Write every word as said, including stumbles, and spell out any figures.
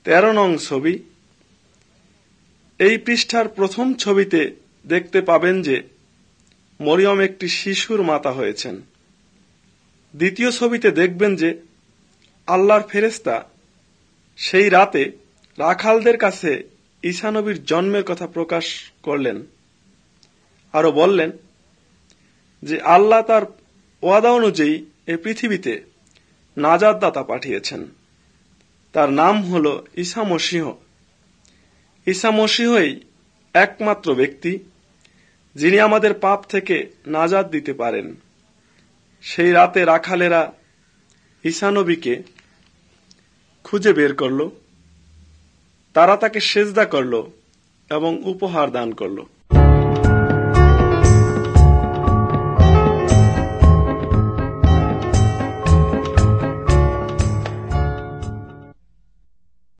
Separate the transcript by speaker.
Speaker 1: তেরো নং ছবি। এই পৃষ্ঠার প্রথম ছবিতে দেখতে পাবেন যে মরিয়ম একটি শিশুর মাতা হয়েছেন। দ্বিতীয় ছবিতে দেখবেন যে আল্লাহর ফেরেশতা সেই রাতে রাখালদের কাছে ঈসা নবীর জন্মের কথা প্রকাশ করলেন, আরো বললেন যে আল্লাহ তার ওয়াদা অনুযায়ী এই পৃথিবীতে নাজাত দাতা পাঠিয়েছেন। তার নাম হল ঈসা মসীহ। ঈসা মসীহই একমাত্র ব্যক্তি যিনি আমাদের পাপ থেকে নাজাত দিতে পারেন। সেই রাতে রাখালেরা ঈসা নবীকে খুঁজে বের করল, তারা তাকে সেজদা করল এবং উপহার দান করল।